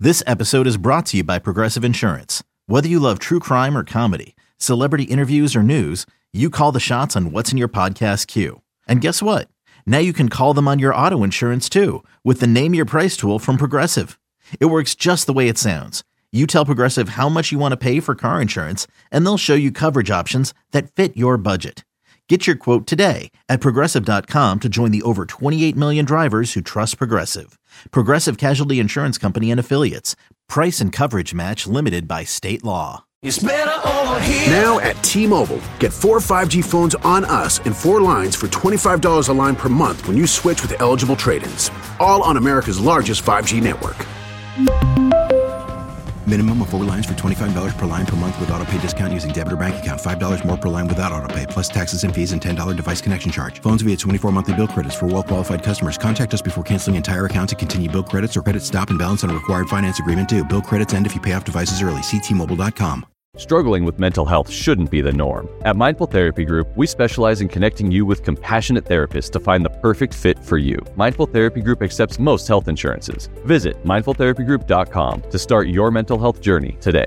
This episode is brought to you by Progressive Insurance. Whether you love true crime or comedy, celebrity interviews or news, you call the shots on what's in your podcast queue. And guess what? Now you can call them on your auto insurance too with the Name Your Price tool from Progressive. It works just the way it sounds. You tell Progressive how much you want to pay for car insurance, and they'll show you coverage options that fit your budget. Get your quote today at Progressive.com to join the over 28 million drivers who trust Progressive. Progressive Casualty Insurance Company and Affiliates. Price and coverage match limited by state law. It's better over here. Now at T-Mobile, get 4 5G phones on us and 4 lines for $25 a line per month when you switch with eligible trade-ins. All on America's largest 5G network. Minimum of 4 lines for $25 per line per month with autopay discount using debit or bank account. $5 more per line without autopay, plus taxes and fees and $10 device connection charge. Phones via 24 monthly bill credits for well-qualified customers. Contact us before canceling entire account to continue bill credits or credit stop and balance on a required finance agreement due. Bill credits end if you pay off devices early. See T-Mobile.com. Struggling with mental health shouldn't be the norm. At Mindful Therapy Group, we specialize in connecting you with compassionate therapists to find the perfect fit for you. Mindful Therapy Group accepts most health insurances. Visit mindfultherapygroup.com to start your mental health journey today.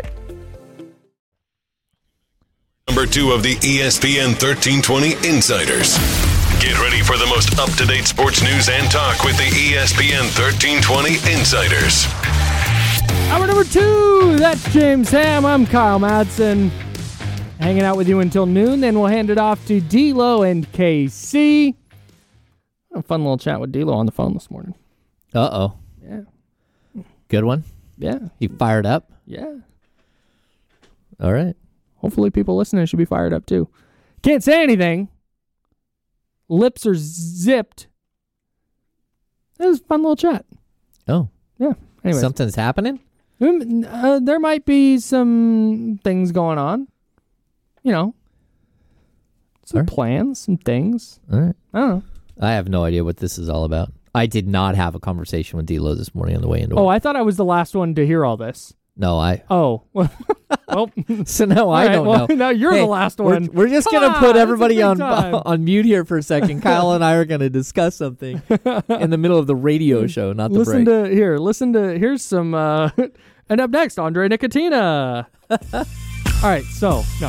Number 2 of the ESPN 1320 Insiders. Get ready for the most up-to-date sports news and talk with the ESPN 1320 Insiders. Hour number 2, that's James Ham. I'm Kyle Madsen. Hanging out with you until noon, then we'll hand it off to D-Lo and KC. A fun little chat with D-Lo on the phone this morning. Uh-oh. Yeah. Good one? Yeah. You fired up? Yeah. All right. Hopefully people listening should be fired up too. Can't say anything. Lips are zipped. It was a fun little chat. Oh. Yeah. Anyways. Something's happening? There might be some things going on. You know. Some plans, some things. All right. I don't know. I have no idea what this is all about. I did not have a conversation with D-Lo this morning on the way into work. Oh, I thought I was the last one to hear all this. No, Oh. Well, so now I don't know. Now you're the last one. We're just going to put everybody on mute here for a second. Kyle and I are going to discuss something in the middle of the radio show, not the break. Here's some, and up next, Andre Nicotina. All right, so, no.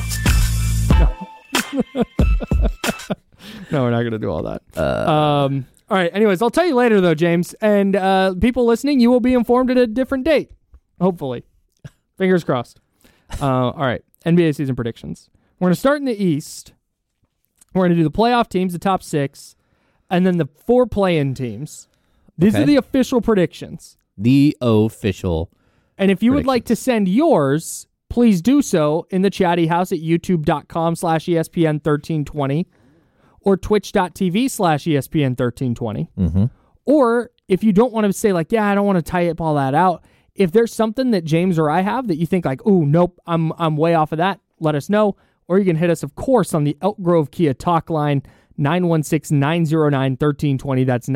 No, we're not going to do all that. All right, anyways, I'll tell you later, though, James. And people listening, you will be informed at a different date, hopefully. Fingers crossed. All right, NBA season predictions. We're going to start in the East. We're going to do the playoff teams, the top 6, and then the 4 play-in teams. These are the official predictions. The official. And if you would like to send yours, please do so in the chatty house at youtube.com/ESPN1320 or twitch.tv/ESPN1320. Mm-hmm. Or if you don't want to say like, I don't want to type all that out. If there's something that James or I have that you think like, ooh, nope, I'm way off of that, let us know. Or you can hit us, of course, on the Elk Grove Kia talk line, 916-909-1320. That's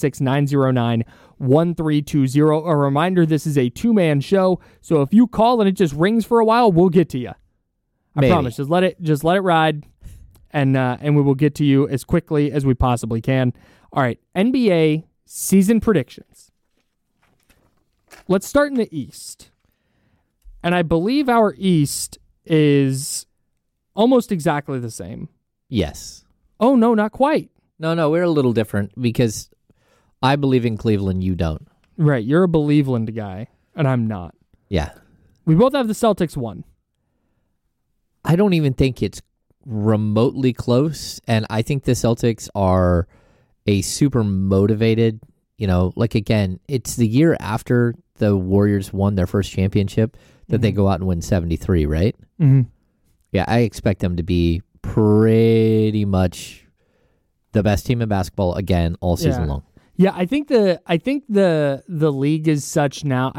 916-909-1320. A reminder, this is a 2-man show, so if you call and it just rings for a while, we'll get to you. I promise. Just let it ride, and we will get to you as quickly as we possibly can. All right, NBA season predictions. Let's start in the East. And I believe our East is almost exactly the same. Yes. Oh, no, not quite. No, we're a little different because I believe in Cleveland, you don't. Right, you're a Believeland guy, and I'm not. Yeah. We both have the Celtics 1. I don't even think it's remotely close, and I think the Celtics are a super motivated, again, it's the year after the Warriors won their first championship that they go out and win 73, right? Mm-hmm. Yeah, I expect them to be pretty much the best team in basketball again all season long. Yeah, I think the league is such now.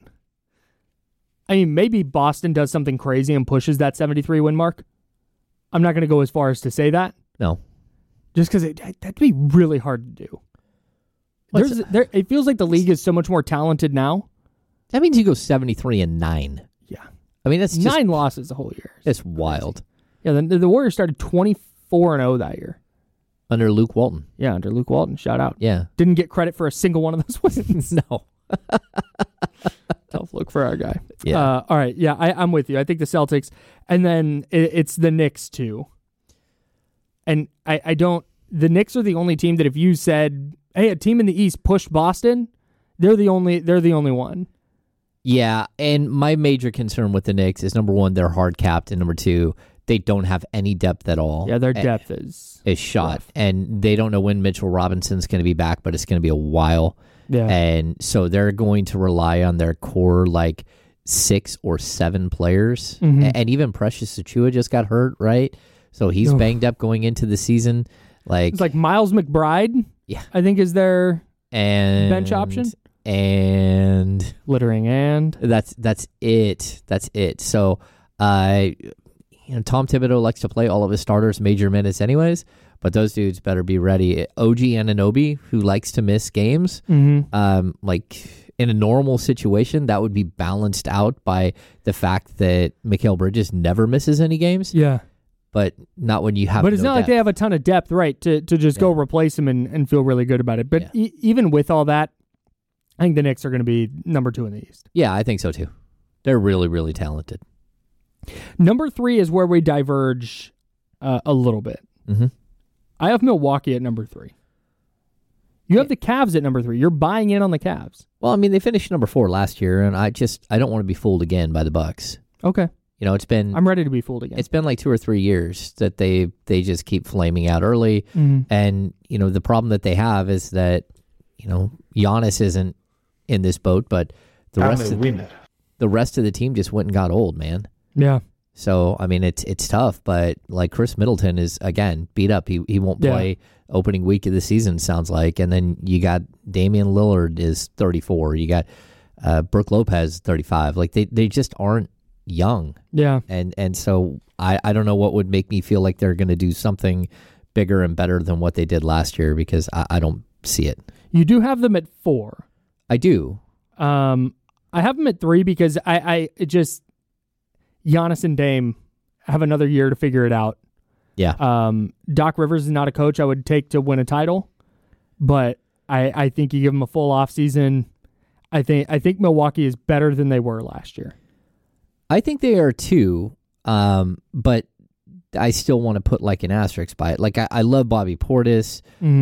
Maybe Boston does something crazy and pushes that 73 win mark. I'm not going to go as far as to say that. No. Just because that'd be really hard to do. It feels like the league is so much more talented now. That means you go 73-9. Yeah. I mean, that's just 9 losses the whole year. It's wild. Yeah, the Warriors started 24-0 that year. Under Luke Walton. Yeah, under Luke Walton. Shout out. Yeah. Didn't get credit for a single one of those wins. No. Tell for our guy. Yeah. All right. Yeah, I'm with you. I think the Celtics, and then it's the Knicks too. And I don't. The Knicks are the only team that if you said, "Hey, a team in the East pushed Boston," they're the only one. Yeah, and my major concern with the Knicks is, number one, they're hard capped, and number two, they don't have any depth at all. Yeah, their depth is shot, rough. and they don't know when Mitchell Robinson's going to be back, but it's going to be a while. Yeah, and so they're going to rely on their core, like 6 or 7 players, and even Precious Achiuwa just got hurt, right? So he's banged up going into the season. It's like Miles McBride. Yeah, I think is their bench option. And littering, and that's it. That's it. So, Tom Thibodeau likes to play all of his starters major minutes, anyways. But those dudes better be ready. OG Anunoby, who likes to miss games, like in a normal situation, that would be balanced out by the fact that Mikal Bridges never misses any games. Yeah. But not when you have. But it's not like they have a ton of depth, right? To just go replace him and feel really good about it. But even with all that, I think the Knicks are going to be number 2 in the East. Yeah, I think so too. They're really, really talented. Number 3 is where we diverge a little bit. Mm-hmm. I have Milwaukee at number 3. You have the Cavs at number 3. You're buying in on the Cavs. Well, I mean, they finished number 4 last year, and I don't want to be fooled again by the Bucks. Okay. It's been. I'm ready to be fooled again. It's been like 2 or 3 years that they just keep flaming out early, and the problem that they have is that Giannis isn't in this boat, but the rest of the team just went and got old, man. Yeah. So I mean, it's tough, but like Chris Middleton is again beat up. He won't play opening week of the season, sounds like, and then you got Damian Lillard is 34. You got Brook Lopez 35. Like they just aren't young. Yeah. And so I don't know what would make me feel like they're going to do something bigger and better than what they did last year, because I don't see it. You do have them at 4. I do. I have them at 3 because it just Giannis and Dame have another year to figure it out. Yeah. Doc Rivers is not a coach I would take to win a title, but I think you give them a full offseason. I think Milwaukee is better than they were last year. I think they are too, but I still want to put like an asterisk by it. Like I love Bobby Portis.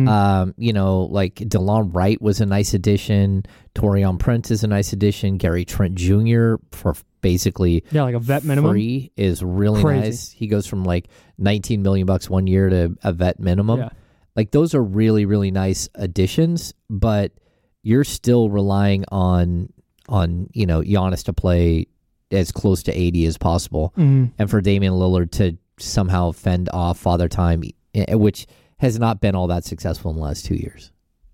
Like DeLon Wright was a nice addition. Taurean Prince is a nice addition. Gary Trent Jr. for basically like a vet minimum free is really nice. He goes from like $19 million 1 year to a vet minimum. Yeah. Like those are really, really nice additions, but you're still relying on Giannis to play as close to 80 as possible, and for Damian Lillard to somehow fend off Father Time, which has not been all that successful in the last 2 years.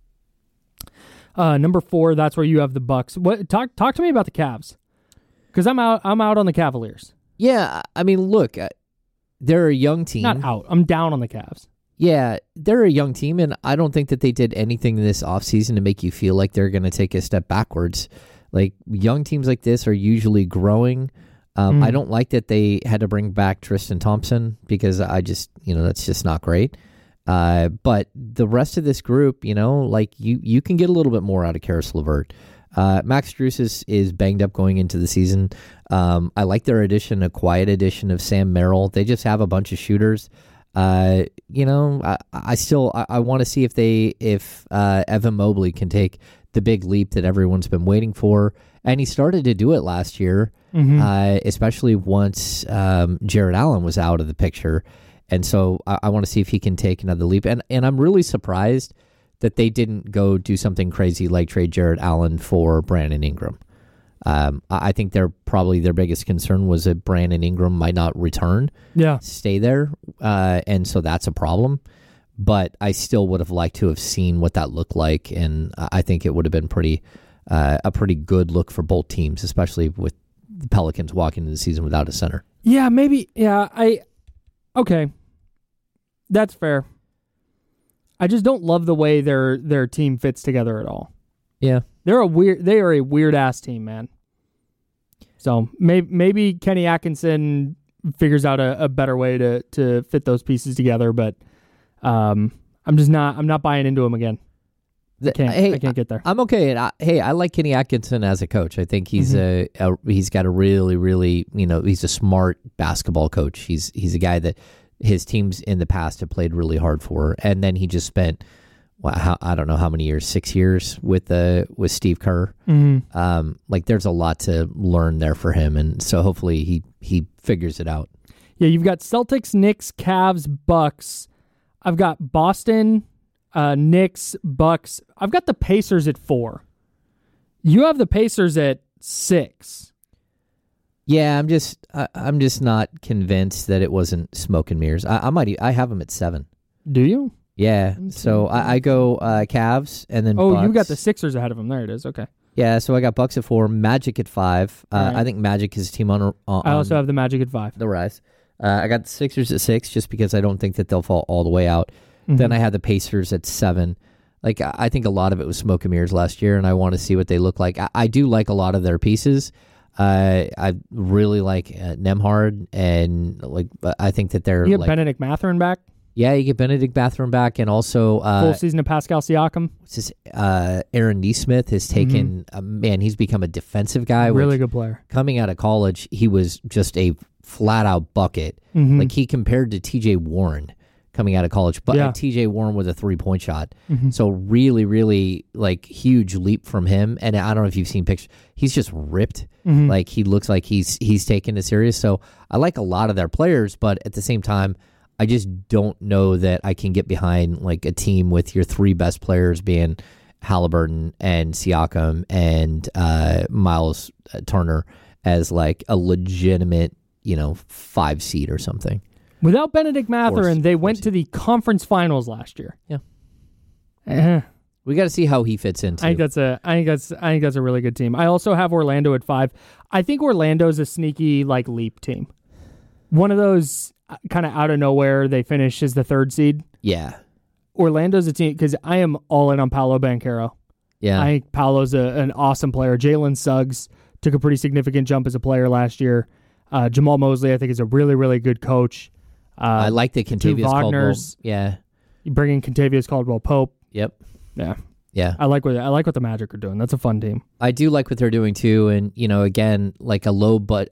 Number 4, that's where you have the Bucks. What talk to me about the Cavs, because I'm out on the Cavaliers. Yeah, I mean, look, they're a young team. Not out. I'm down on the Cavs. Yeah, they're a young team, and I don't think that they did anything this offseason to make you feel like they're going to take a step backwards. Like, young teams like this are usually growing. I don't like that they had to bring back Tristan Thompson, because I just, that's just not great. But the rest of this group, like you can get a little bit more out of Karis LeVert. Max Strus is banged up going into the season. I like their addition, a quiet addition of Sam Merrill. They just have a bunch of shooters. I want to see if Evan Mobley can take the big leap that everyone's been waiting for. And he started to do it last year, especially once Jared Allen was out of the picture. And so I want to see if he can take another leap. And I'm really surprised that they didn't go do something crazy like trade Jared Allen for Brandon Ingram. I think their biggest concern was that Brandon Ingram might not return, stay there. And so that's a problem. But I still would have liked to have seen what that looked like. And I think it would have been a pretty good look for both teams, especially with the Pelicans walking into the season without a center. Yeah, maybe. Yeah, okay. That's fair. I just don't love the way their team fits together at all. Yeah. They are a weird ass team, man. So maybe Kenny Atkinson figures out a better way to fit those pieces together, but I'm not buying into him again. I can't get there. I'm okay. And I like Kenny Atkinson as a coach. I think he's he's got a really, really, he's a smart basketball coach. He's a guy that his teams in the past have played really hard for. And then he just spent, I don't know how many years, 6 years with Steve Kerr. There's a lot to learn there for him. And so hopefully he figures it out. Yeah, you've got Celtics, Knicks, Cavs, Bucks. I've got Boston, Knicks, Bucks. I've got the Pacers at 4. You have the Pacers at 6. Yeah, I'm just not convinced that it wasn't smoke and mirrors. I have them at 7. Do you? Yeah. So I go Cavs and then Bucks. You got the Sixers ahead of them. There it is. Okay. Yeah, so I got Bucks at 4, Magic at 5. Right. I think Magic is a team on I also have the Magic at 5. The rise. I got the Sixers at 6 just because I don't think that they'll fall all the way out. Then I had the Pacers at 7. I think a lot of it was smoke and mirrors last year, and I want to see what they look like. I do like a lot of their pieces. I really like Nembhard, and I think that they're... You get Benedict Mathurin back? Yeah, you get Benedict Mathurin back, and also... full season of Pascal Siakam. Aaron Nesmith has taken... he's become a defensive guy. Really good player. Coming out of college, he was just a flat-out bucket. He compared to T.J. Warren coming out of college, but T.J. Warren with a three-point shot. So really, really, huge leap from him. And I don't know if you've seen pictures. He's just ripped. He looks like he's taken it serious. So I like a lot of their players, but at the same time, I just don't know that I can get behind a team with your 3 best players being Halliburton and Siakam and Miles Turner as a legitimate 5 seed or something. Without Benedict Mathurin, they went to the conference finals last year. Yeah. We got to see how he fits into. I think that's a really good team. I also have Orlando at 5. I think Orlando's a sneaky leap team. One of those kind of out of nowhere they finish as the 3rd seed. Yeah. Orlando's a team because I am all in on Paolo Banchero. Yeah. I think Paolo's an awesome player. Jalen Suggs took a pretty significant jump as a player last year. Jamal Mosley, I think, is a really, really good coach. I like the Kentavious Caldwell. Yeah. You bring in Kentavious Caldwell-Pope. Yep. Yeah. Yeah. I like what the Magic are doing. That's a fun team. I do like what they're doing too, and again, a low but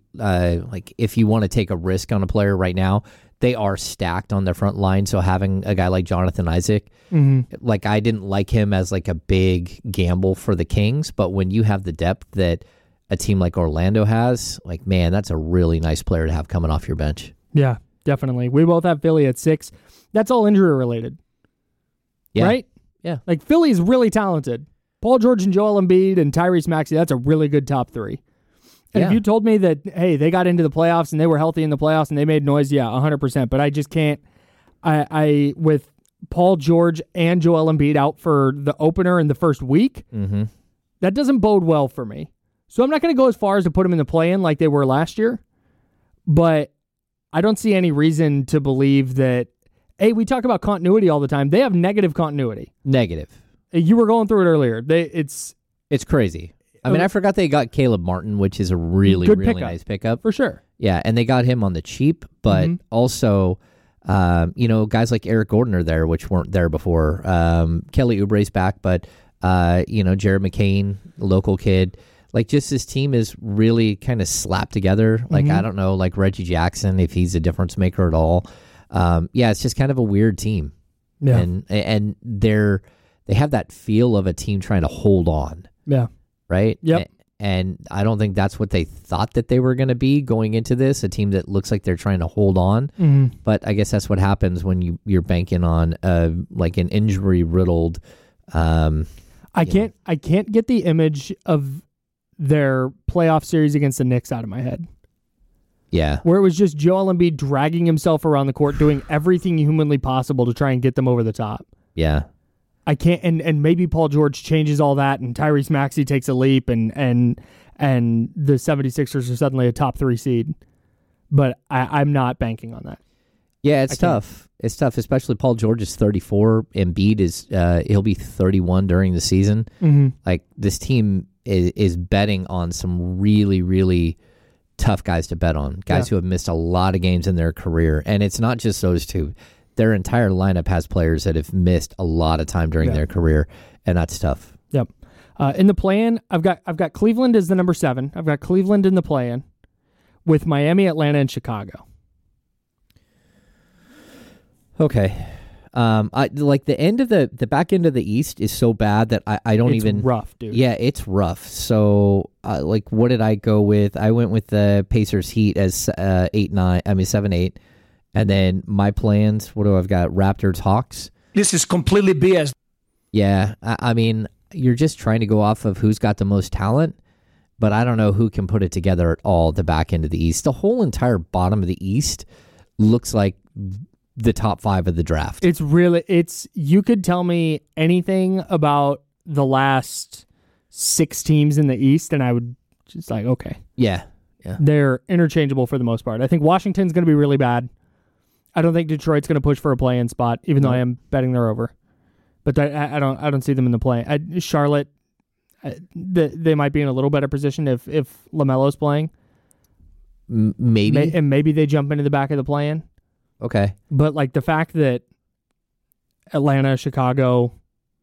if you want to take a risk on a player right now, they are stacked on their front line. So having a guy like Jonathan Isaac, I didn't like him as a big gamble for the Kings, but when you have the depth that a team like Orlando has, man, that's a really nice player to have coming off your bench. Yeah, definitely. We both have Philly at 6. That's all injury related. Yeah. Right? Yeah. Philly's really talented. Paul George and Joel Embiid and Tyrese Maxey, that's a really good top 3. And if you told me that, hey, they got into the playoffs and they were healthy in the playoffs and they made noise, 100%. But I just can't. I with Paul George and Joel Embiid out for the opener in the first week, that doesn't bode well for me. So I'm not going to go as far as to put them in the play-in like they were last year. But I don't see any reason to believe that. Hey, we talk about continuity all the time. They have negative continuity. Negative. You were going through it earlier. It's crazy. I mean, I forgot they got Caleb Martin, which is a really, really nice pickup. For sure. Yeah, and they got him on the cheap, but also, guys like Eric Gordon are there, which weren't there before. Kelly Oubre's back, but, Jared McCain, local kid. Just this team is really kind of slapped together. I don't know, Reggie Jackson, if he's a difference maker at all. It's just kind of a weird team. Yeah. And they have that feel of a team trying to hold on. Yeah. Right? Yep. And I don't think that's what they thought that they were going to be going into this, a team that looks like they're trying to hold on. But I guess that's what happens when you're banking on an injury-riddled... I can't get the image of their playoff series against the Knicks out of my head. Yeah. Where it was just Joel Embiid dragging himself around the court, doing everything humanly possible to try and get them over the top. Yeah. I can't, and maybe Paul George changes all that, and Tyrese Maxey takes a leap, and the 76ers are suddenly a top 3 seed. But I'm not banking on that. Yeah, it's tough. It's tough, especially Paul George is 34. Embiid is he'll be 31 during the season. This team is betting on some really, really tough guys to bet on, guys who have missed a lot of games in their career. And it's not just those two. Their entire lineup has players that have missed a lot of time during their career. and that's tough. Yep. In the play-in, I've got Cleveland as the number 7. I've got Cleveland in the play-in with Miami, Atlanta, and Chicago. Okay. I like the end of the back end of the East is so bad that I don't It's even rough, dude. Yeah, it's rough. So like, what did I go with? I went with the Pacers Heat as 7-8, and then my plans. What do I've got? Raptors Hawks. This is completely BS. Yeah, I mean, you're just trying to go off of who's got the most talent, but I don't know who can put it together at all. The back end of the East, the whole entire bottom of the East looks like the top 5 of the draft. You could tell me anything about the last 6 teams in the East, and I would just like, okay. Yeah. They're interchangeable for the most part. I think Washington's going to be really bad. I don't think Detroit's going to push for a play-in spot, even though I am betting they're over. But I don't see them in the play. Charlotte, they might be in a little better position if LaMelo's playing. Maybe. And maybe they jump into the back of the play-in. Okay. But like the fact that Atlanta, Chicago,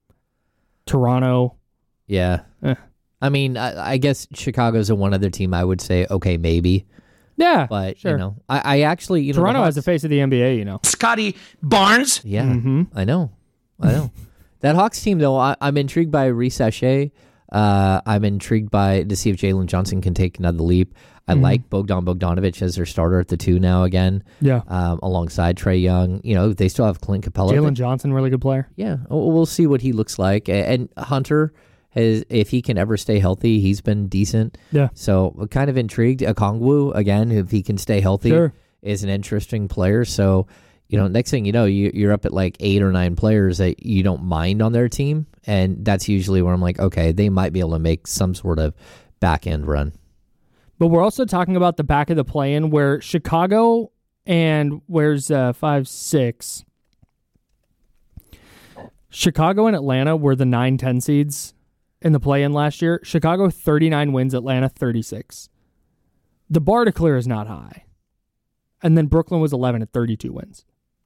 Toronto. Yeah. I mean, I guess Chicago's a one other team I would say, okay, maybe. Yeah. But, sure. you know, I actually, you know. Toronto has the face of the NBA, you know. Scotty Barnes. Yeah. Mm-hmm. I know. That Hawks team, though, I'm intrigued by Reece Shea. I'm intrigued to see if Jalen Johnson can take another leap. I like Bogdan Bogdanovic as their starter at the 2 now again. Yeah. Alongside Trae Young. You know, they still have Clint Capella. Jalen Johnson, really good player. Yeah. We'll see what he looks like. And Hunter, if he can ever stay healthy, he's been decent. Yeah. So kind of intrigued. Okongwu, again, if he can stay healthy, is an interesting player. So, you know, next thing you know, you're up at like 8 or 9 players that you don't mind on their team. And that's usually where I'm like, okay, they might be able to make some sort of back-end run. But we're also talking about the back of the play-in where Chicago and where's 5-6? Chicago and Atlanta were the 9-10 seeds in the play-in last year. Chicago 39 wins, Atlanta 36. The bar to clear is not high. And then Brooklyn was 11 at 32 wins.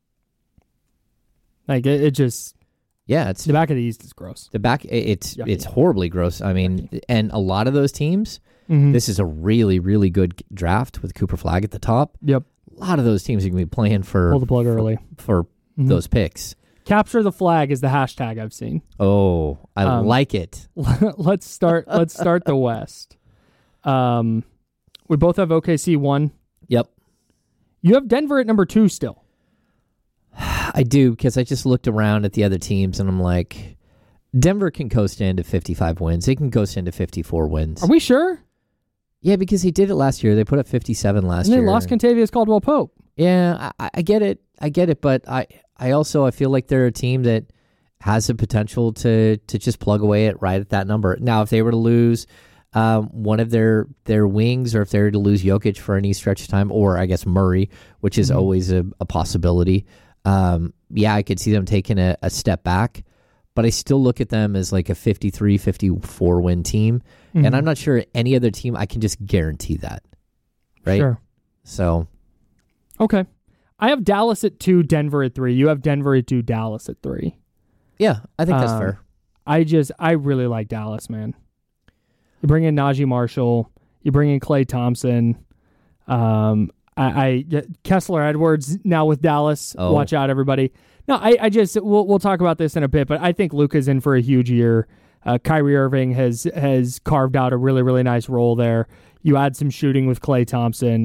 Like it just, it's the back of the East is gross. The back, it's horribly gross. I mean, and a lot of those teams, this is a really, really good draft with Cooper Flagg at the top. Yep. A lot of those teams are going to be playing for pull the plug early for those picks. Capture the flag is the hashtag I've seen. Oh, I like it. Let's start the West. We both have OKC 1. Yep. You have Denver at number 2 still. I do, because I just looked around at the other teams and I'm like, Denver can coast into 55 wins. They can coast into 54 wins. Are we sure? Yeah, because they did it last year. They put up 57 last year. And they lost Kentavious Caldwell-Pope. Yeah, I get it. But I also feel like they're a team that has the potential to just plug away right at that number. Now, if they were to lose one of their wings, or if they were to lose Jokic for any stretch of time, or I guess Murray, which is always a possibility, I could see them taking a step back. But I still look at them as like a 53, 54 win team. And I'm not sure any other team I can just guarantee that. Right? Sure. So. Okay. I have Dallas at 2, Denver at 3. You have Denver at 2, Dallas at 3. Yeah, I think that's fair. I really like Dallas, man. You bring in Najee Marshall. You bring in Klay Thompson. Kessler Edwards now with Dallas. Oh. Watch out, everybody. No, we'll talk about this in a bit, but I think Luka's in for a huge year. Kyrie Irving has carved out a really, really nice role there. You add some shooting with Klay Thompson.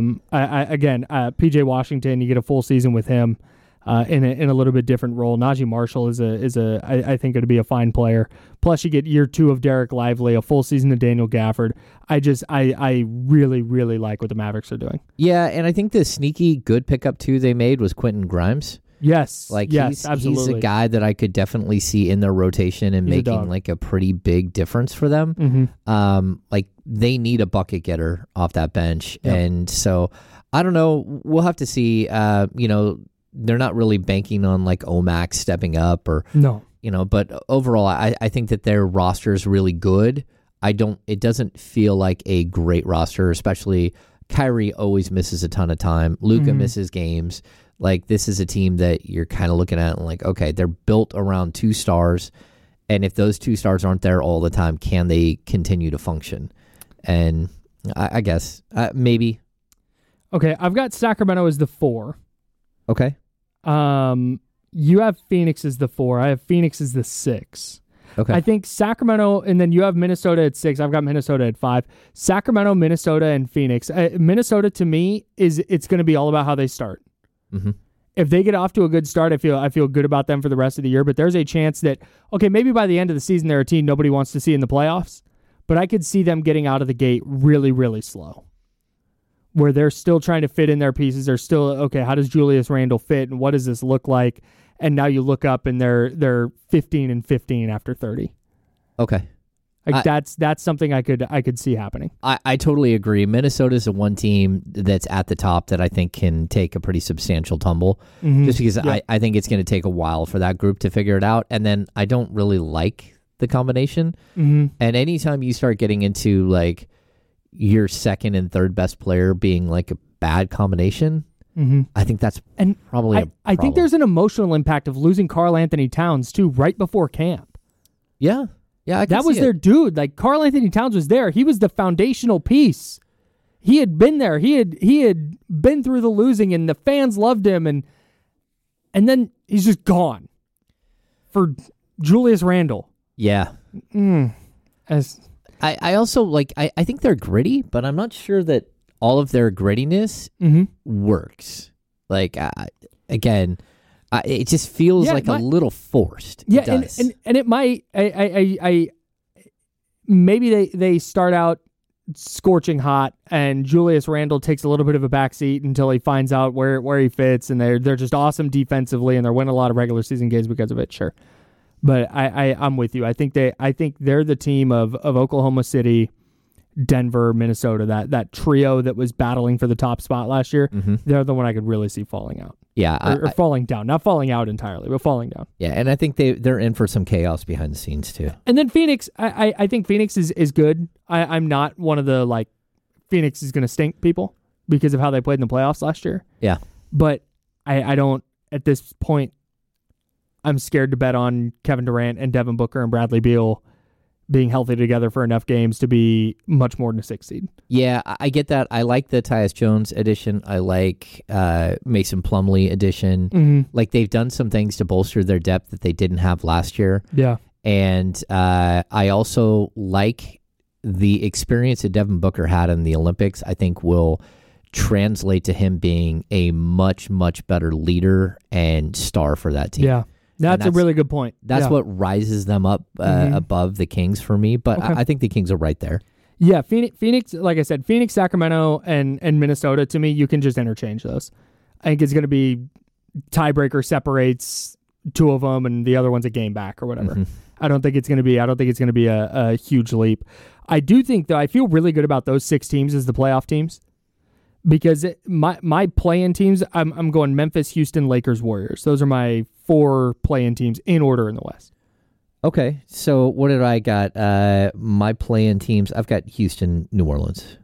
PJ Washington, you get a full season with him in a little bit different role. Najee Marshall is I think going to be a fine player. Plus, you get year 2 of Derek Lively, a full season of Daniel Gafford. I really, really like what the Mavericks are doing. Yeah, and I think the sneaky good pickup too they made was Quentin Grimes. Yes, absolutely. He's a guy that I could definitely see in their rotation and making like a pretty big difference for them. Like they need a bucket getter off that bench, and so I don't know. We'll have to see. They're not really banking on like Omax stepping up or no. But overall, I think that their roster is really good. It doesn't feel like a great roster, especially Kyrie always misses a ton of time. Luka misses games. Like, this is a team that you're kind of looking at and like, okay, they're built around 2 stars, And if those two stars aren't there all the time, can they continue to function? And I guess maybe. Okay, I've got Sacramento as the 4. Okay. You have Phoenix as the 4. I have Phoenix as the 6. Okay. I think Sacramento, and then you have Minnesota at 6. I've got Minnesota at 5. Sacramento, Minnesota, and Phoenix. Minnesota, to me, it's going to be all about how they start. Mm-hmm. If they get off to a good start, I feel good about them for the rest of the year. But there's a chance that, okay, maybe by the end of the season, they're a team nobody wants to see in the playoffs. But I could see them getting out of the gate really, really slow, where they're still trying to fit in their pieces. They're still, okay, how does Julius Randle fit, and what does this look like? And now you look up, and they're 15-15 after 30. Okay. Like that's something I could see happening. I totally agree. Minnesota's the one team that's at the top that I think can take a pretty substantial tumble, just because I think it's going to take a while for that group to figure it out. And then I don't really like the combination. And anytime you start getting into like your second and third best player being like a bad combination, I think that's probably a problem. I think there's an emotional impact of losing Karl Anthony Towns too right before camp. Yeah, that was their dude. Like Karl Anthony Towns was there. He was the foundational piece. He had been there. He had been through the losing, and the fans loved him. And then he's just gone for Julius Randle. Yeah. I also like. I think they're gritty, but I'm not sure that all of their grittiness works. Like again. It just feels like a little forced. Yeah, it does. And it might. Maybe they start out scorching hot, and Julius Randle takes a little bit of a backseat until he finds out where he fits, and they're just awesome defensively, and they're winning a lot of regular season games because of it. Sure, but I'm with you. I think they're the team of Oklahoma City, Denver, Minnesota. That trio that was battling for the top spot last year. They're the one I could really see falling out. Yeah, or falling down. Not falling out entirely, but falling down. Yeah, and I think they're in for some chaos behind the scenes too. And then Phoenix, I think Phoenix is good. I'm not one of the like Phoenix is going to stink people because of how they played in the playoffs last year. Yeah, but I don't at this point. I'm scared to bet on Kevin Durant and Devin Booker and Bradley Beal being healthy together for enough games to be much more than a 6 seed. Yeah, I get that. I like the Tyus Jones edition. I like Mason Plumlee edition. Like they've done some things to bolster their depth that they didn't have last year. Yeah. And I also like the experience that Devin Booker had in the Olympics. I think will translate to him being a much, much better leader and star for that team. Yeah. That's a really good point. That's what rises them up above the Kings for me, but I think the Kings are right there. Yeah, Phoenix, like I said, Phoenix, Sacramento, and Minnesota, to me, you can just interchange those. I think it's going to be tiebreaker separates two of them, and the other one's a game back or whatever. I don't think it's going to be a huge leap. I do think, though, I feel really good about those 6 teams as the playoff teams. Because my play-in teams, I'm going Memphis, Houston, Lakers, Warriors. Those are my 4 play-in teams in order in the West. Okay, so what did I got? My play-in teams, I've got Houston, New Orleans.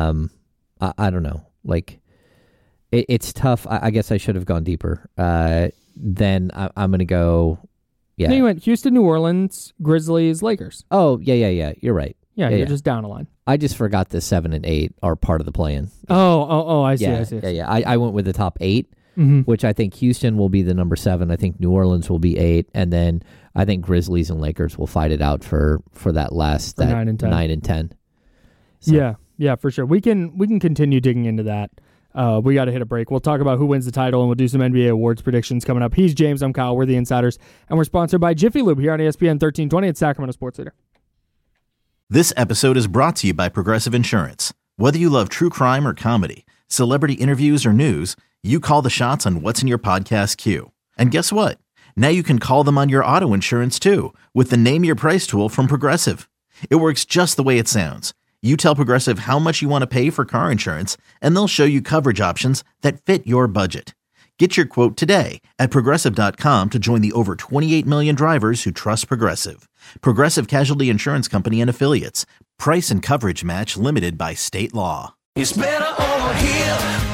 I don't know. Like, it's tough. I guess I should have gone deeper. Then I'm going to go, yeah. No, you went Houston, New Orleans, Grizzlies, Lakers. Oh, yeah. You're right. Yeah, you're just down a line. I just forgot the 7 and 8 are part of the play-in. Oh, I see. Yeah. I went with the top 8, which I think Houston will be the number 7. I think New Orleans will be 8, and then I think Grizzlies and Lakers will fight it out for that last 9 and 10. So. Yeah, for sure. We can continue digging into that. We got to hit a break. We'll talk about who wins the title, and we'll do some NBA awards predictions coming up. He's James. I'm Kyle. We're the Insiders, and we're sponsored by Jiffy Lube here on ESPN 1320 at Sacramento Sports Leader. This episode is brought to you by Progressive Insurance. Whether you love true crime or comedy, celebrity interviews or news, you call the shots on what's in your podcast queue. And guess what? Now you can call them on your auto insurance too with the Name Your Price tool from Progressive. It works just the way it sounds. You tell Progressive how much you want to pay for car insurance, and they'll show you coverage options that fit your budget. Get your quote today at Progressive.com to join the over 28 million drivers who trust Progressive. Progressive Casualty Insurance Company and Affiliates. Price and coverage match limited by state law. It's better over here.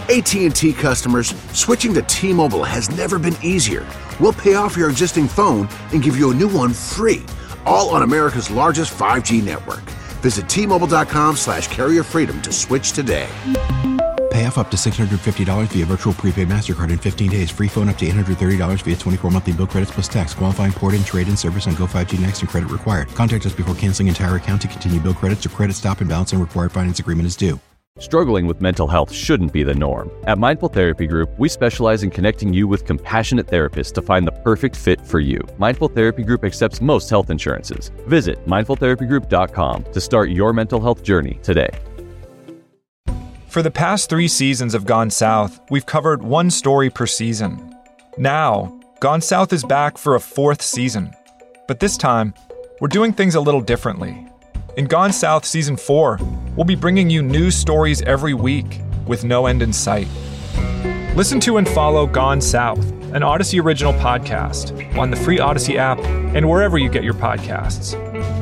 AT&T customers, switching to T-Mobile has never been easier. We'll pay off your existing phone and give you a new one free, all on America's largest 5G network. Visit T-Mobile.com/carrierfreedom to switch today. Pay off up to $650 via virtual prepaid MasterCard in 15 days. Free phone up to $830 via 24 monthly bill credits plus tax. Qualifying port-in, trade-in service on Go 5G Next and credit required. Contact us before canceling entire account to continue bill credits or credit stop and balance and required finance agreement is due. Struggling with mental health shouldn't be the norm. At Mindful Therapy Group, we specialize in connecting you with compassionate therapists to find the perfect fit for you. Mindful Therapy Group accepts most health insurances. Visit mindfultherapygroup.com to start your mental health journey today. For the past 3 seasons of Gone South, we've covered one story per season. Now, Gone South is back for a 4th season. But this time, we're doing things a little differently. In Gone South Season 4, we'll be bringing you new stories every week with no end in sight. Listen to and follow Gone South, an Odyssey original podcast, on the free Odyssey app and wherever you get your podcasts.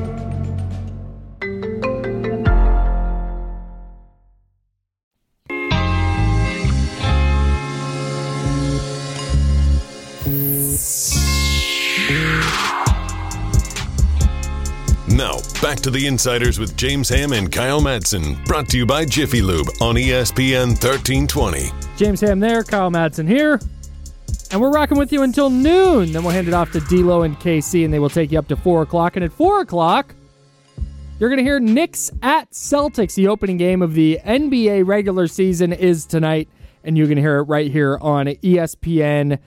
Now, back to the Insiders with James Ham and Kyle Madsen, brought to you by Jiffy Lube on ESPN 1320. James Ham there, Kyle Madsen here, and we're rocking with you until noon. Then we'll hand it off to D-Lo and KC, and they will take you up to 4 o'clock. And at 4 o'clock, you're going to hear Knicks at Celtics. The opening game of the NBA regular season is tonight, and you're going to hear it right here on ESPN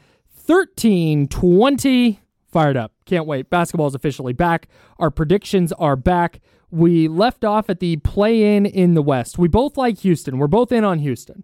1320. Fired up. Can't wait. Basketball is officially back. Our predictions are back. We left off at the play-in in the West. We both like Houston. We're both in on Houston.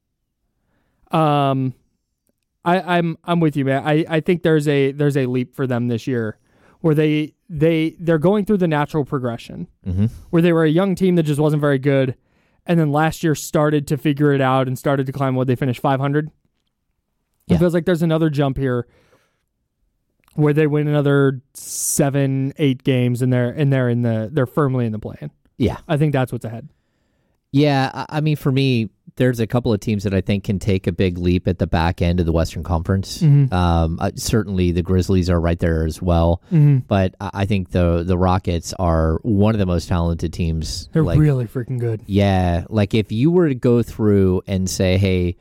I'm with you, man. I think there's a leap for them this year where they're going through the natural progression, where they were a young team that just wasn't very good, and then last year started to figure it out and started to climb. What, they finished 500? Yeah. It feels like there's another jump here where they win another 7-8 games and they're firmly in the play-in. Yeah, I think that's what's ahead. Yeah, I mean, for me, there's a couple of teams that I think can take a big leap at the back end of the Western Conference. Certainly, the Grizzlies are right there as well, but I think the Rockets are one of the most talented teams. They're really freaking good. Yeah, like if you were to go through and say, hey,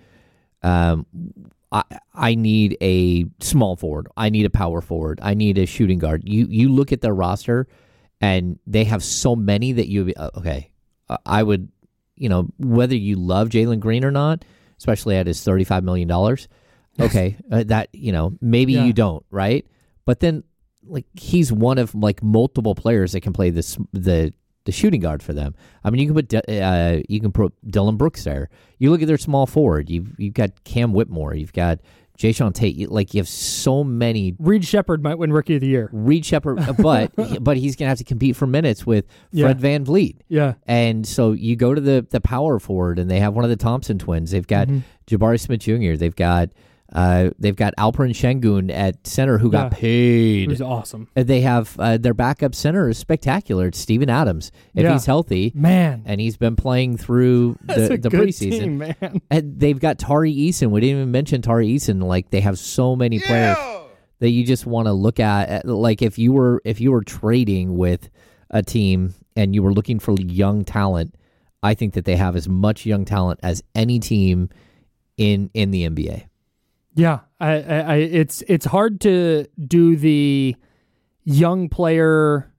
I need a small forward. I need a power forward. I need a shooting guard. You look at their roster, and they have so many that I would, whether you love Jalen Green or not, especially at his $35 million, okay, that, maybe you don't, right? But then, he's one of, multiple players that can play the shooting guard for them. I mean, you can put Dylan Brooks there. You look at their small forward. You've got Cam Whitmore. You've got Jayshawn Tate. You have so many. Reed Shepherd might win Rookie of the Year. Reed Shepherd, but he's gonna have to compete for minutes with Fred VanVleet. Yeah, and so you go to the power forward, and they have one of the Thompson twins. They've got Jabari Smith Jr. They've got Alperen Şengün at center who got paid. It was awesome. They have their backup center is spectacular. It's Steven Adams. If he's healthy, man, and he's been playing through the preseason. Team, man. And they've got Tari Eason. We didn't even mention Tari Eason. They have so many players that you just want to look at. If you were trading with a team and you were looking for young talent, I think that they have as much young talent as any team in the NBA. Yeah, it's hard to do the young player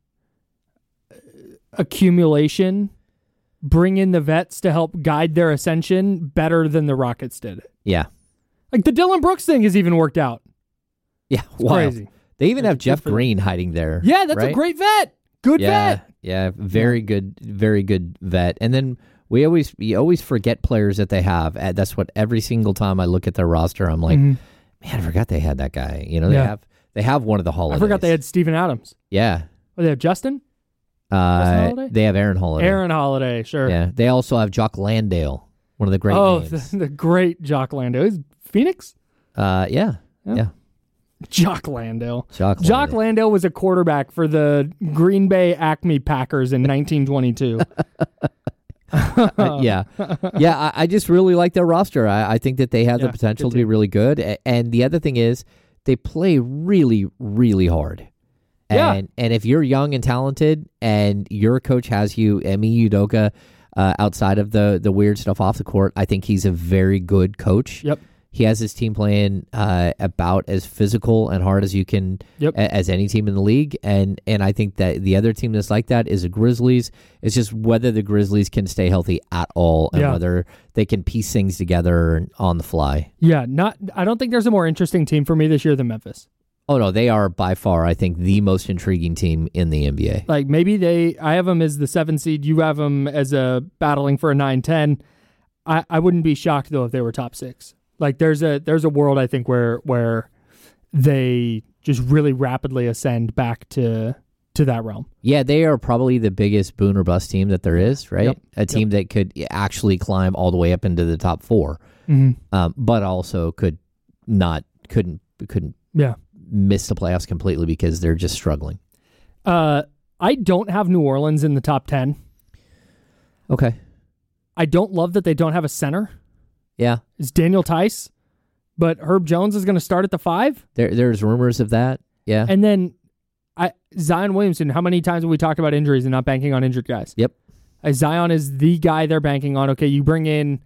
accumulation, bring in the vets to help guide their ascension better than the Rockets did it. Yeah. The Dylan Brooks thing has even worked out. Yeah, it's crazy. They even have Jeff Green hiding there. Yeah, that's a great vet. Good vet. Yeah, very good vet. And then you always forget players that they have. That's what every single time I look at their roster, I'm like, man, I forgot they had that guy. They have one of the Holidays. I forgot they had Steven Adams. Yeah. Oh, they have Justin? They have Aaron Holiday. Aaron Holiday, sure. Yeah. They also have Jock Landale, one of the great names. The great Jock Landale. Is Phoenix? Yeah. Jock Landale. Jock Landale was a quarterback for the Green Bay Acme Packers in 1922. Yeah. I just really like their roster. I think that they have the potential to be really good. And the other thing is they play really, really hard. And if you're young and talented and your coach has you, Emi Udoka, outside of the weird stuff off the court, I think he's a very good coach. Yep. He has his team playing about as physical and hard as you can, as any team in the league. And I think that the other team that's like that is the Grizzlies. It's just whether the Grizzlies can stay healthy at all and whether they can piece things together on the fly. Yeah, I don't think there's a more interesting team for me this year than Memphis. Oh, no, they are by far, I think, the most intriguing team in the NBA. Like, maybe I have them as the 7 seed. You have them as battling for a 9-10. I wouldn't be shocked, though, if they were top 6. Like, there's a world, I think, where they just really rapidly ascend back to that realm. Yeah, they are probably the biggest boom or bust team that there is, right? Yep. A team that could actually climb all the way up into the top 4, but also couldn't miss the playoffs completely because they're just struggling. I don't have New Orleans in the top 10. Okay. I don't love that they don't have a center. Yeah. It's Daniel Tice, but Herb Jones is going to start at the 5. There's rumors of that. Yeah. And then Zion Williamson, how many times have we talked about injuries and not banking on injured guys? Yep. Zion is the guy they're banking on. Okay, you bring in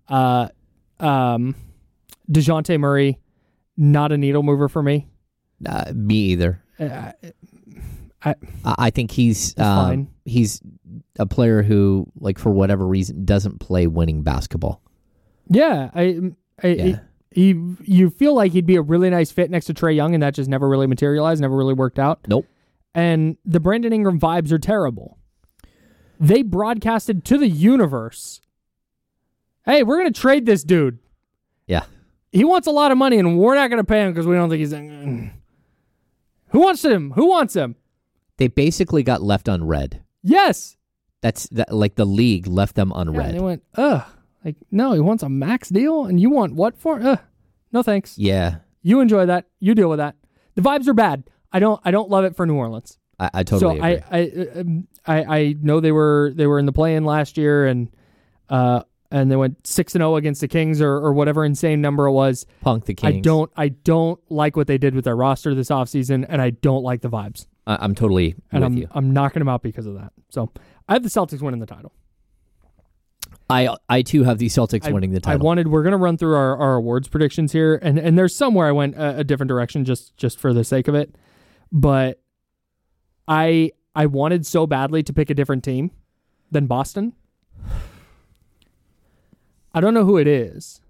DeJounte Murray, not a needle mover for me. Me either. I think he's fine. He's a player who, like, for whatever reason, doesn't play winning basketball. Yeah, you feel like he'd be a really nice fit next to Trae Young, and that just never really materialized, never really worked out. Nope. And the Brandon Ingram vibes are terrible. They broadcasted to the universe, hey, we're going to trade this dude. Yeah. He wants a lot of money, and we're not going to pay him because we don't think he's... Who wants him? Who wants him? They basically got left unread. Yes. Like the league left them unread. Yeah, and they went, like, no, he wants a max deal, and you want what for? No thanks. Yeah. You enjoy that. You deal with that. The vibes are bad. I don't love it for New Orleans. I totally agree. I know they were in the play-in last year, and they went 6-0 against the Kings or whatever insane number it was. Punk the Kings. I don't like what they did with their roster this offseason, and I don't like the vibes. I'm totally with you. I'm knocking them out because of that. So I have the Celtics winning the title. I too have the Celtics winning the title. We're going to run through our awards predictions here, and there's somewhere I went a different direction just for the sake of it. But I wanted so badly to pick a different team than Boston. I don't know who it is.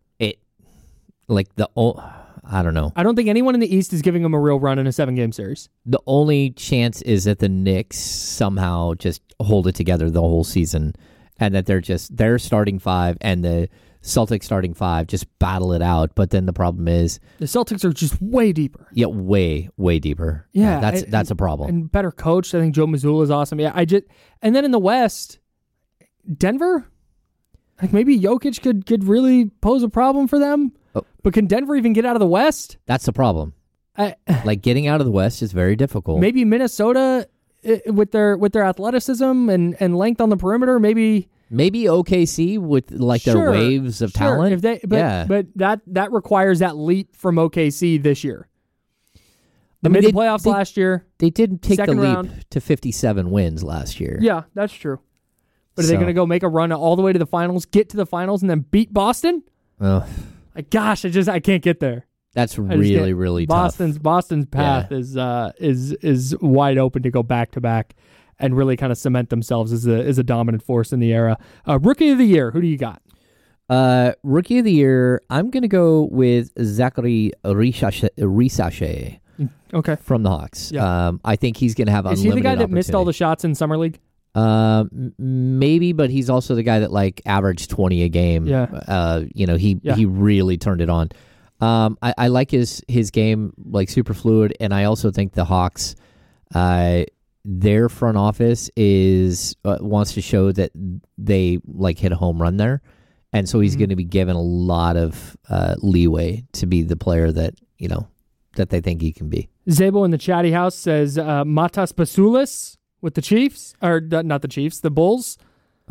I don't know. I don't think anyone in the East is giving them a real run in a 7-game series. The only chance is that the Knicks somehow just hold it together the whole season, and that they're starting 5 and the Celtics starting 5 just battle it out. But then the problem is the Celtics are just way deeper. Yeah, way deeper. Yeah, that's a problem. And better coached. I think Joe Mazzulla is awesome. Yeah, and then in the West, Denver. Like maybe Jokic could really pose a problem for them. Oh. But can Denver even get out of the West? That's the problem. Like getting out of the West is very difficult. Maybe Minnesota with their athleticism and length on the perimeter. Maybe OKC with their waves of talent. But that requires that leap from OKC this year. They made the playoffs last year. They did take the leap round to 57 wins last year. Yeah, that's true. But are they going to go make a run all the way to the finals, get to the finals, and then beat Boston? Oh. Like, gosh, I can't get there. That's really tough. Boston's path is wide open to go back to back and really kind of cement themselves as a dominant force in the era. Rookie of the year, who do you got? Rookie of the year, I'm going to go with Zachary Risache. Okay, from the Hawks. Yeah. I think he's going to have unlimited Is he the guy that opportunity. missed all the shots in Summer League? Maybe, but he's also the guy that averaged 20 a game. Yeah. He really turned it on. I like his game, super fluid, and I also think the Hawks, their front office is wants to show that they hit a home run there, and so he's going to be given a lot of leeway to be the player that that they think he can be. Zabo in the chatty house says Matas Pasulis with the Chiefs, or not the Chiefs, the Bulls. Oh,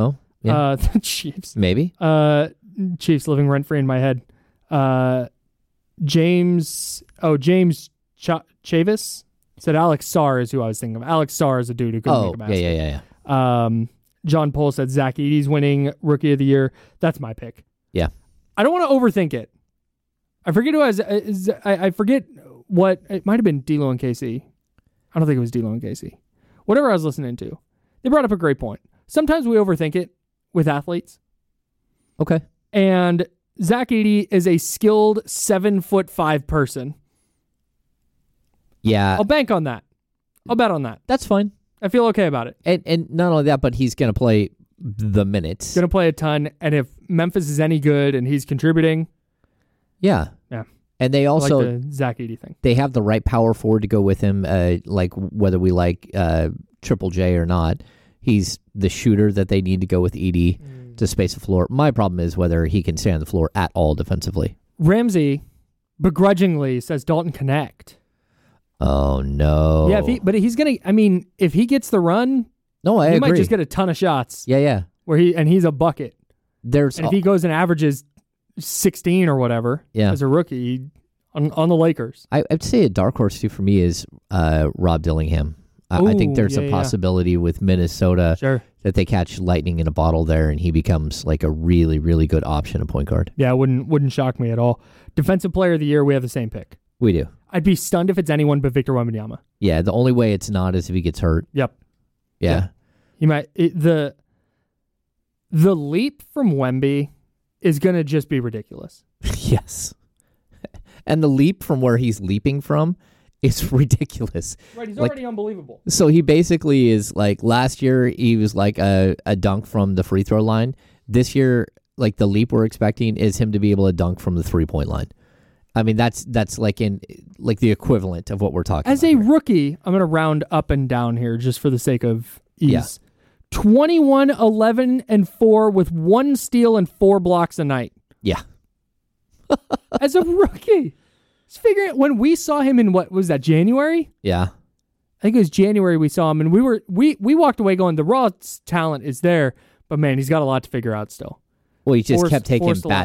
Yeah. The Chiefs. Maybe. Chiefs living rent-free in my head. James Chavis said Alex Sarr is who I was thinking of. Alex Sarr is a dude who couldn't make a basket. Yeah. John Pohl said Zach Edey's winning Rookie of the Year. That's my pick. Yeah. I don't want to overthink it. I forget who I forget what it might have been. D'Lo and KC. I don't think it was D'Lo and KC. Whatever I was listening to, they brought up a great point. Sometimes we overthink it with athletes. Okay. And Zach Edey is a skilled 7'5" person. Yeah. I'll bank on that. I'll bet on that. That's fine. I feel okay about it. And not only that, but he's going to play the minutes. Going to play a ton. And if Memphis is any good and he's contributing. Yeah. Yeah. And they also, I like the Zach Edey thing. They have the right power forward to go with him, like whether we like Triple J or not. He's the shooter that they need to go with Edey to space the floor. My problem is whether he can stay on the floor at all defensively. Ramsey begrudgingly says Dalton Connect. Oh, no. Yeah, but he's going to, if he gets the run, I agree. Might just get a ton of shots. Yeah. Where he's a bucket. And if he goes and averages 16 or whatever as a rookie on the Lakers. I'd say a dark horse too for me is Rob Dillingham. I think there's a possibility with Minnesota that they catch lightning in a bottle there and he becomes like a really, really good option at point guard. Yeah, wouldn't shock me at all. Defensive Player of the Year, we have the same pick. We do. I'd be stunned if it's anyone but Victor Wembanyama. Yeah, the only way it's not is if he gets hurt. Yep. Yeah. He might. The leap from Wemby is going to just be ridiculous. Yes. And the leap from where he's leaping from is ridiculous. Right, he's already unbelievable. So he basically is like, last year he was like a dunk from the free throw line. This year, like the leap we're expecting is him to be able to dunk from the 3-point line. I mean, that's like the equivalent of what we're talking about. As a rookie, I'm going to round up and down here just for the sake of ease. Yeah. 21, 11, and 4 with 1 steal and 4 blocks a night. Yeah. As a rookie. Just figuring when we saw him in what was that, January? Yeah. I think it was January we saw him, and we walked away going, the raw talent is there, but man, he's got a lot to figure out still. Well, he just kept taking bad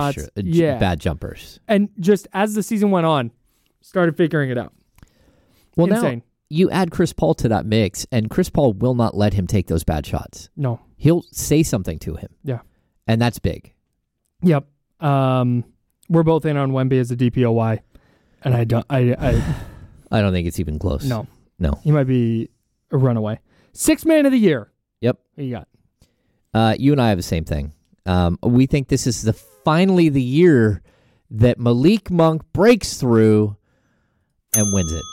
jumpers. And just as the season went on, started figuring it out. Well, Insane. now you add Chris Paul to that mix, and Chris Paul will not let him take those bad shots. No. He'll say something to him. Yeah. And that's big. Yep. We're both in on Wemby as a DPOY, and I don't think it's even close. No. He might be a runaway. 6th man of the year. Yep. What you got? You and I have the same thing. We think this is finally the year that Malik Monk breaks through and wins it.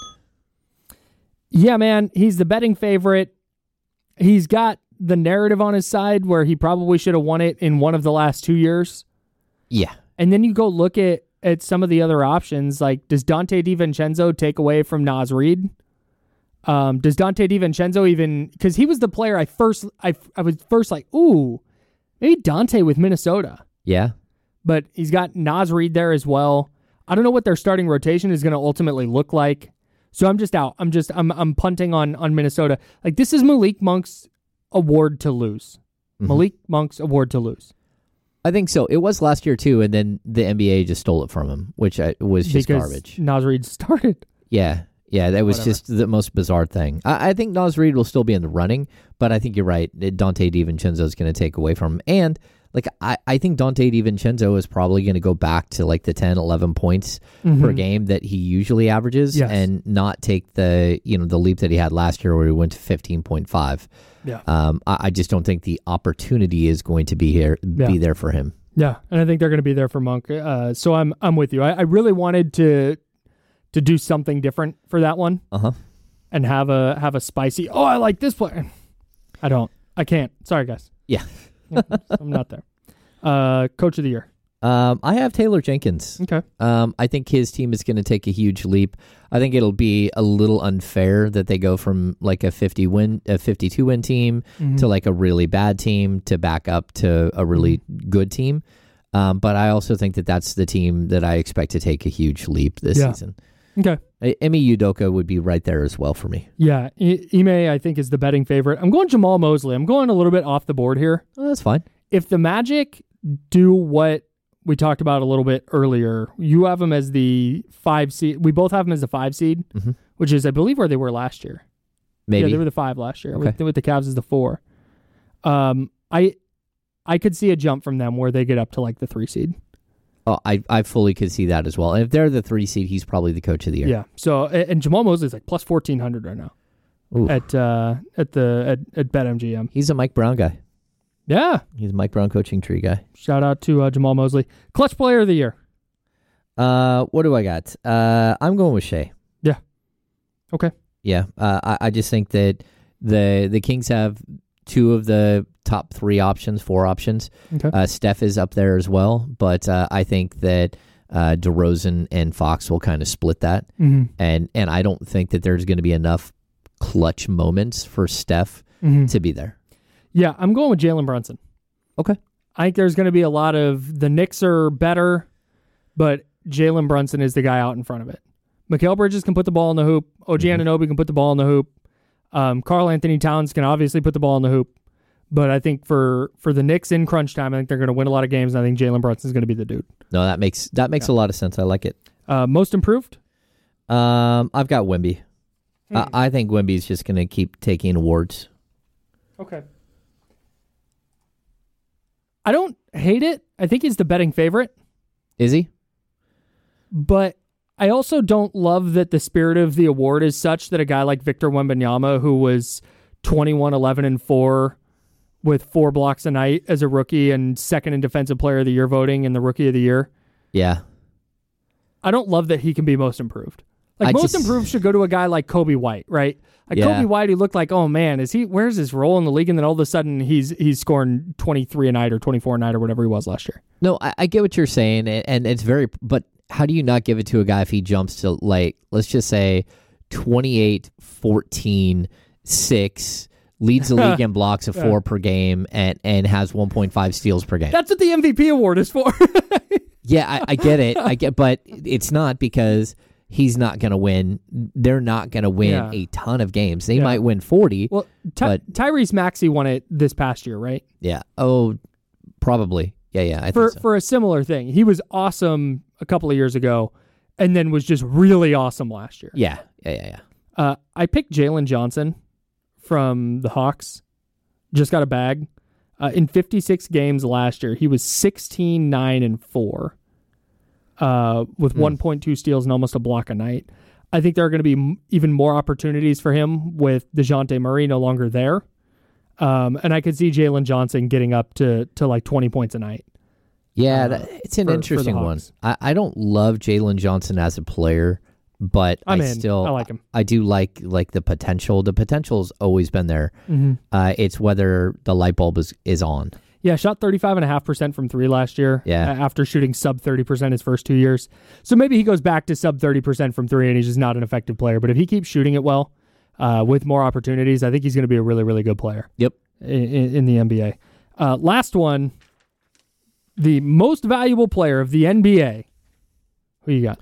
Yeah, man. He's the betting favorite. He's got the narrative on his side where he probably should have won it in one of the last 2 years. Yeah. And then you go look at some of the other options. Like, does Dante DiVincenzo take away from Naz Reid? Does Dante DiVincenzo even... Because he was the player I was first like, ooh, maybe Dante with Minnesota. Yeah. But he's got Naz Reid there as well. I don't know what their starting rotation is going to ultimately look like. So I'm just out. I'm punting on Minnesota. Like, this is Malik Monk's award to lose. Mm-hmm. Malik Monk's award to lose. I think so. It was last year too, and then the NBA just stole it from him, which was just garbage. Naz Reid started. Yeah, that was just the most bizarre thing. I think Naz Reid will still be in the running, but I think you're right. Dante DiVincenzo is going to take away from him. And like I think Dante DiVincenzo is probably going to go back to like the 10, 11 points per game that he usually averages, and not take the leap that he had last year where he went to 15.5. Yeah. I just don't think the opportunity is going to be there for him. Yeah, and I think they're going to be there for Monk. So I'm with you. I really wanted to do something different for that one. And have a spicy. Oh, I like this player. I can't. Sorry, guys. Yeah. I'm not there. Coach of the year. I have Taylor Jenkins. Okay. I think his team is going to take a huge leap. I think it'll be a little unfair that they go from like a 52-win team to like a really bad team to back up to a really good team. But I also think that that's the team that I expect to take a huge leap this season. Okay. Emi Udoka would be right there as well for me. Yeah, Ime, I think, is the betting favorite. I'm going Jamal Mosley. I'm going a little bit off the board here. Oh, that's fine. If the Magic do what we talked about a little bit earlier, you have them as the 5 seed. We both have them as the 5 seed, which is, I believe, where they were last year. Maybe. Yeah, they were the 5 last year. Okay. With the Cavs as the 4. I could see a jump from them where they get up to like the 3 seed. Oh, I fully could see that as well. And if they're the 3 seed, he's probably the coach of the year. Yeah. So and Jamal Mosley is like plus 1,400 right now. Ooh. At BetMGM. He's a Mike Brown guy. Yeah. He's a Mike Brown coaching tree guy. Shout out to Jamal Mosley. Clutch player of the year. What do I got? I'm going with Shea. Yeah. Okay. Yeah. I just think that the Kings have 2 of the top 4 options. Okay. Steph is up there as well, but I think that DeRozan and Fox will kind of split that. Mm-hmm. And I don't think that there's going to be enough clutch moments for Steph to be there. Yeah, I'm going with Jalen Brunson. Okay. I think there's going to be a lot of the Knicks are better, but Jalen Brunson is the guy out in front of it. Mikal Bridges can put the ball in the hoop. OG Anunoby can put the ball in the hoop. Karl Anthony Towns can obviously put the ball in the hoop. But I think for the Knicks in crunch time, I think they're going to win a lot of games, and I think Jalen Brunson is going to be the dude. No, that makes a lot of sense. I like it. Most improved? I've got Wemby. I think Wemby's just going to keep taking awards. Okay. I don't hate it. I think he's the betting favorite. Is he? But I also don't love that the spirit of the award is such that a guy like Victor Wembanyama, who was 21, 11, and 4 with 4 blocks a night as a rookie and second in Defensive Player of the Year voting in the Rookie of the Year. Yeah. I don't love that he can be most improved. Like most improved should go to a guy like Kobe White, right? Like Kobe White, who looked like, oh man, where's his role in the league? And then all of a sudden he's scoring 23 a night or 24 a night or whatever he was last year. No, I get what you're saying, and it's but how do you not give it to a guy if he jumps to, like, let's just say 28, 14, 6, leads the league in blocks of 4 per game, and has 1.5 steals per game? That's what the MVP award is for. Yeah, I get it. But it's not, because he's not going to win. They're not going to win a ton of games. They might win 40. Well, Tyrese Maxey won it this past year, right? Yeah. Oh, probably. Yeah. I think so. For a similar thing. He was awesome a couple of years ago, and then was just really awesome last year. Yeah. I picked Jalen Johnson from the Hawks. Just got a bag. In 56 games last year, he was 16, 9, and 4. With 1.2 steals and almost a block a night. I think there are going to be even more opportunities for him with DeJounte Murray no longer there. And I could see Jalen Johnson getting up to like 20 points a night. Yeah, it's an interesting one. I don't love Jalen Johnson as a player, but I like him. I do like the potential. The potential's always been there. Mm-hmm. It's whether the light bulb is on. Yeah, shot 35.5% from 3 last year. Yeah. After shooting sub 30% his first 2 years. So maybe he goes back to sub 30% from 3 and he's just not an effective player. But if he keeps shooting it well, with more opportunities, I think he's going to be a really, really good player. Yep. In the NBA. Last one, the most valuable player of the NBA. Who you got?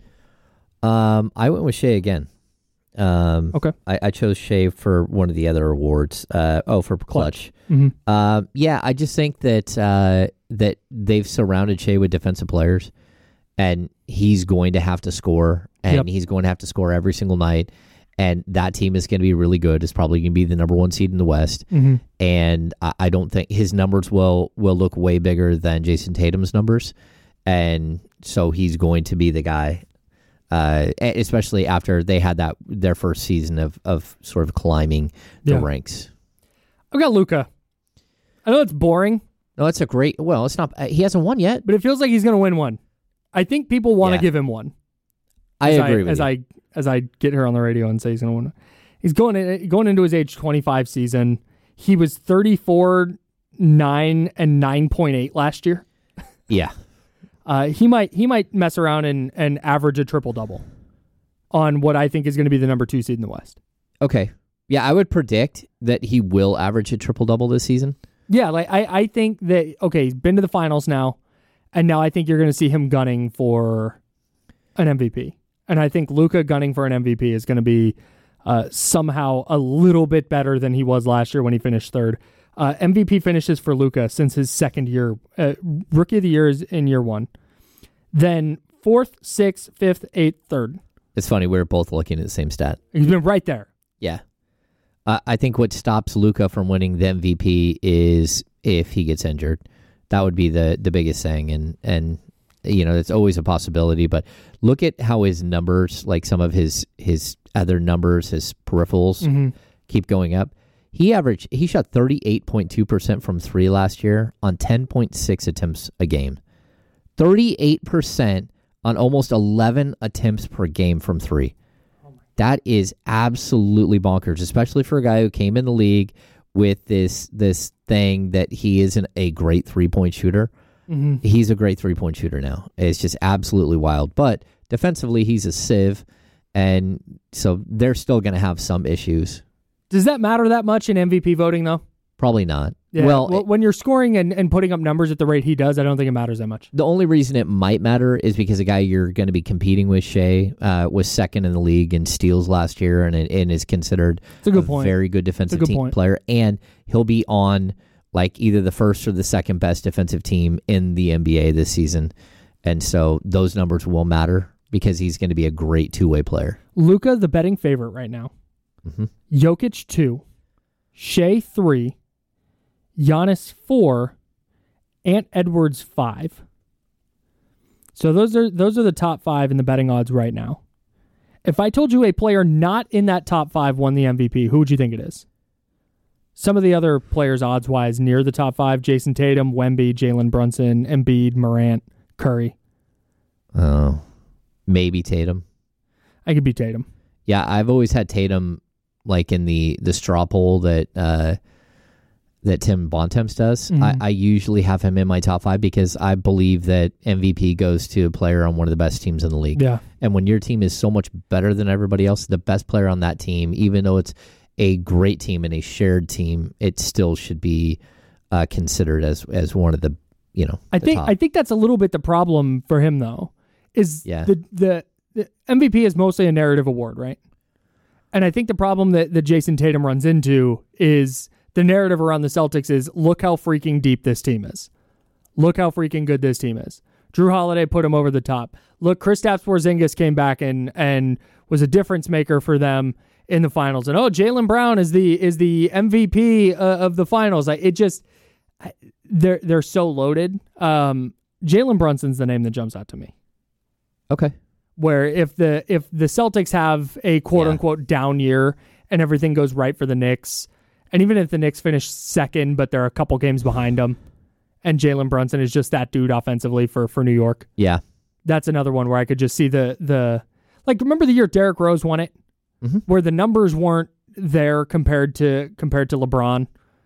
I went with Shea again. Okay. I chose Shea for one of the other awards. For clutch. Mm-hmm. I just think that they've surrounded Shea with defensive players, and he's going to have to score, and he's going to have to score every single night, and that team is going to be really good. It's probably going to be the number 1 seed in the West, and I don't think his numbers will look way bigger than Jason Tatum's numbers, and so he's going to be the guy. Especially after they had their first season of sort of climbing the ranks. I've got Luka. I know it's boring. No, it's it's not. He hasn't won yet, but it feels like he's going to win one. I think people want to give him one. I agree with you. As I get here on the radio and say he's going to win. He's going into his age 25 season. He was 34, 9, and 9.8 last year. Yeah. He might mess around and average a triple-double on what I think is going to be the number 2 seed in the West. Okay. Yeah, I would predict that he will average a triple-double this season. Yeah, like I think that, he's been to the finals now, and now I think you're going to see him gunning for an MVP. And I think Luka gunning for an MVP is going to be somehow a little bit better than he was last year when he finished third. MVP finishes for Luka since his second year. Rookie of the Year is in year one. Then 4th, 6th, 5th, 8th, 3rd. It's funny, we're both looking at the same stat. He's been right there. Yeah. I think what stops Luka from winning the MVP is if he gets injured. That would be the biggest thing. And you know, it's always a possibility. But look at how his numbers, like some of his other numbers, his peripherals, keep going up. He shot 38.2% from three last year on 10.6 attempts a game. 38% on almost 11 attempts per game from three. That is absolutely bonkers, especially for a guy who came in the league with this thing that he isn't a great three-point shooter. He's a great three-point shooter now. It's just absolutely wild. But defensively, he's a sieve, and so they're still going to have some issues. Does that matter that much in MVP voting, though? Probably not. Yeah, well, when you're scoring and putting up numbers at the rate he does, I don't think it matters that much. The only reason it might matter is because a guy you're going to be competing with, Shea, was second in the league in steals last year and is considered a very good defensive team player. And he'll be on like either the first or the second best defensive team in the NBA this season. And so those numbers will matter because he's going to be a great two-way player. Luka, the betting favorite right now. Jokic 2, Shea 3, Giannis 4, Ant Edwards 5. So those are the top 5 in the betting odds right now. If I told you a player not in that top 5 won the MVP, who would you think it is? Some of the other players odds-wise near the top 5, Jason Tatum, Wemby, Jalen Brunson, Embiid, Morant, Curry. Oh, maybe Tatum. I could be Tatum. Yeah, I've always had Tatum like in the straw poll that Tim Bontemps does. I usually have him in my top 5 because I believe that MVP goes to a player on one of the best teams in the league. Yeah. And when your team is so much better than everybody else, the best player on that team, even though it's a great team and a shared team, it still should be considered as one of the, you know, I think that's a little bit the problem for him though. The MVP is mostly a narrative award, right? And I think the problem that Jason Tatum runs into is the narrative around the Celtics is, look how freaking deep this team is. Look how freaking good this team is. Drew Holiday put him over the top. Look, Kristaps Porzingis came back and was a difference maker for them in the finals. And Jaylen Brown is the MVP of the finals. They're so loaded. Jalen Brunson's the name that jumps out to me. Okay. Where if the Celtics have a quote-unquote down year and everything goes right for the Knicks, and even if the Knicks finish second but they're a couple games behind them, and Jalen Brunson is just that dude offensively for New York, that's another one where I could just see the remember the year Derrick Rose won it, where the numbers weren't there compared to LeBron,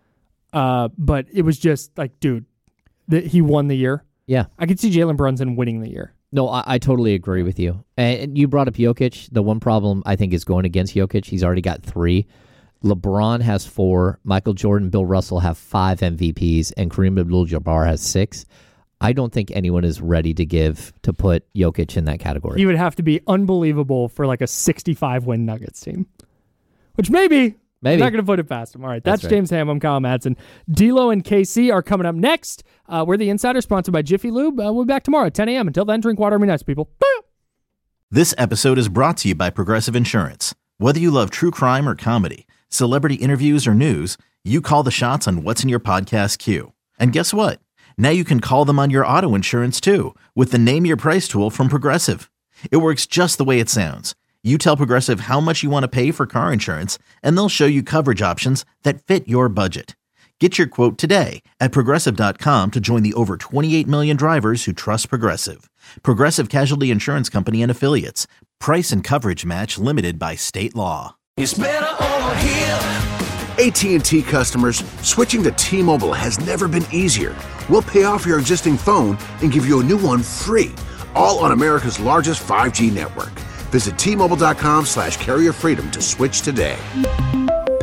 but it was just like, dude, he won the year. Yeah, I could see Jalen Brunson winning the year. No, I totally agree with you. And you brought up Jokic. The one problem I think is going against Jokic, he's already got 3. LeBron has 4. Michael Jordan, Bill Russell have 5 MVPs, and Kareem Abdul-Jabbar has 6. I don't think anyone is ready to put Jokic in that category. He would have to be unbelievable for like a 65-win Nuggets team, which maybe. I'm not going to put it past him. All right, that's right. James Ham. I'm Kyle Madsen. D'Lo and KC are coming up next. We're the Insider, sponsored by Jiffy Lube. We'll be back tomorrow at 10 a.m. Until then, drink water and be nice, people. This episode is brought to you by Progressive Insurance. Whether you love true crime or comedy, celebrity interviews or news, you call the shots on what's in your podcast queue. And guess what? Now you can call them on your auto insurance too with the Name Your Price tool from Progressive. It works just the way it sounds. You tell Progressive how much you want to pay for car insurance, and they'll show you coverage options that fit your budget. Get your quote today at Progressive.com to join the over 28 million drivers who trust Progressive. Progressive Casualty Insurance Company and Affiliates. Price and coverage match limited by state law. It's better over here. AT&T customers, switching to T-Mobile has never been easier. We'll pay off your existing phone and give you a new one free, all on America's largest 5G network. Visit T-Mobile.com/carrier freedom to switch today.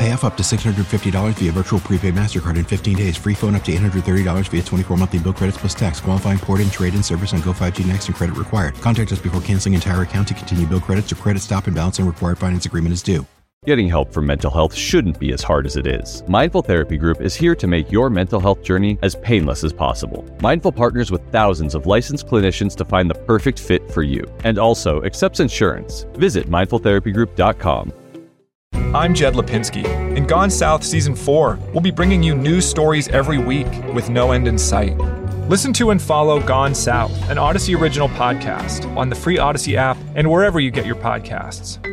Pay off up to $650 via virtual prepaid MasterCard in 15 days. Free phone up to $830 via 24 monthly bill credits plus tax. Qualifying port-in, trade-in service on Go 5G Next and credit required. Contact us before canceling entire account to continue bill credits or credit stop and balance and required finance agreement is due. Getting help for mental health shouldn't be as hard as it is. Mindful Therapy Group is here to make your mental health journey as painless as possible. Mindful partners with thousands of licensed clinicians to find the perfect fit for you, and also accepts insurance. Visit mindfultherapygroup.com. I'm Jed Lipinski. In Gone South Season 4, we'll be bringing you news stories every week with no end in sight. Listen to and follow Gone South, an Odyssey original podcast, on the free Odyssey app and wherever you get your podcasts.